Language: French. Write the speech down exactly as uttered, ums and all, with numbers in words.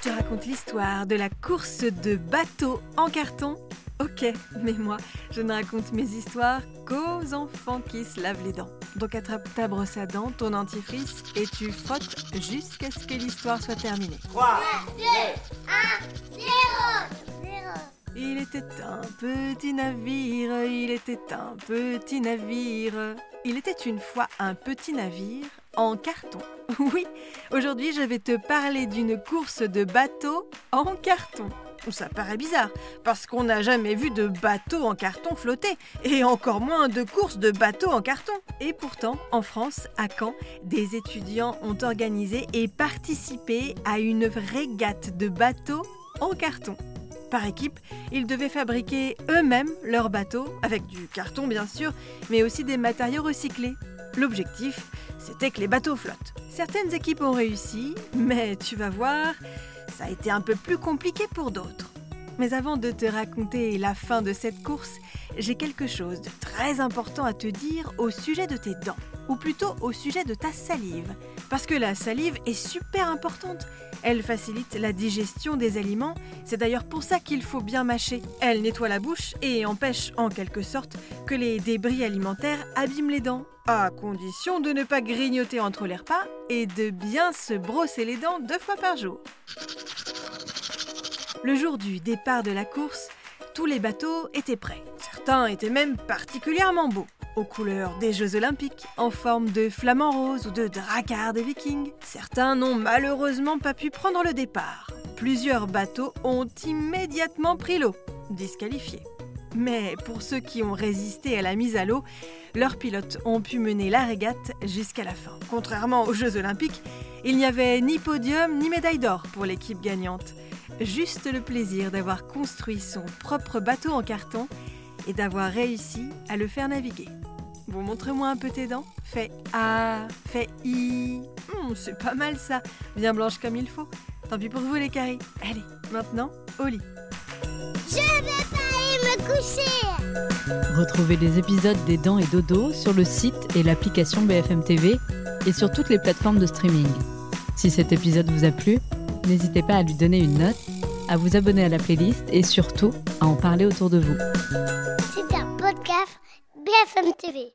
te raconte l'histoire de la course de bateau en carton. Ok, mais moi, je ne raconte mes histoires qu'aux enfants qui se lavent les dents. Donc attrape ta brosse à dents, ton dentifrice et tu frottes jusqu'à ce que l'histoire soit terminée. trois, deux, un, zéro. Il était un petit navire, il était un petit navire. Il était une fois un petit navire en carton. Oui, aujourd'hui je vais te parler d'une course de bateau en carton. Ça paraît bizarre, parce qu'on n'a jamais vu de bateau en carton flotter, et encore moins de course de bateau en carton. Et pourtant, en France, à Caen, des étudiants ont organisé et participé à une régate de bateaux en carton. Par équipe, ils devaient fabriquer eux-mêmes leurs bateaux, avec du carton bien sûr, mais aussi des matériaux recyclés. L'objectif, c'était que les bateaux flottent. Certaines équipes ont réussi, mais tu vas voir, ça a été un peu plus compliqué pour d'autres. Mais avant de te raconter la fin de cette course, j'ai quelque chose de très important à te dire au sujet de tes dents, ou plutôt au sujet de ta salive. Parce que la salive est super importante. Elle facilite la digestion des aliments, c'est d'ailleurs pour ça qu'il faut bien mâcher. Elle nettoie la bouche et empêche en quelque sorte que les débris alimentaires abîment les dents, à condition de ne pas grignoter entre les repas et de bien se brosser les dents deux fois par jour. Le jour du départ de la course, tous les bateaux étaient prêts. Certains étaient même particulièrement beaux, aux couleurs des Jeux Olympiques, en forme de flamants roses ou de dracars des Vikings. Certains n'ont malheureusement pas pu prendre le départ. Plusieurs bateaux ont immédiatement pris l'eau, disqualifiés. Mais pour ceux qui ont résisté à la mise à l'eau, leurs pilotes ont pu mener la régate jusqu'à la fin. Contrairement aux Jeux Olympiques, il n'y avait ni podium ni médaille d'or pour l'équipe gagnante. Juste le plaisir d'avoir construit son propre bateau en carton et d'avoir réussi à le faire naviguer. Bon, montre-moi un peu tes dents. Fais A, fais I. Hum, c'est pas mal ça, bien blanche comme il faut. Tant pis pour vous les caries. Allez, maintenant, au lit. Je vais pas aller me coucher. Retrouvez les épisodes des Dents et Dodo sur le site et l'application B F M T V et sur toutes les plateformes de streaming. Si cet épisode vous a plu, n'hésitez pas à lui donner une note, à vous abonner à la playlist et surtout à en parler autour de vous. C'est un podcast B F M T V.